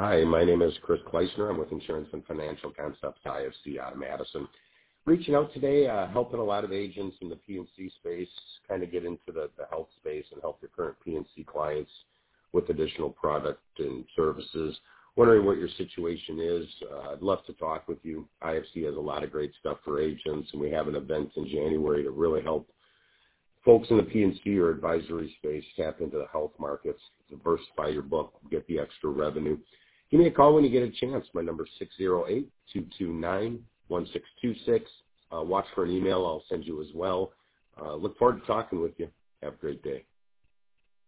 Hi, my name is Chris Kleisner. I'm with Insurance and Financial Concepts IFC out of Madison. Reaching out today, helping a lot of agents in the P&C space kind of get into the health space and help their current P&C clients with additional product and services. Wondering what your situation is. I'd love to talk with you. IFC has a lot of great stuff for agents, and we have an event in January to really help folks in the P&C or advisory space tap into the health markets, diversify your book, get the extra revenue. Give me a call when you get a chance. My number is 608-229-1626. Watch for an email I'll send you as well. Look forward to talking with you. Have a great day.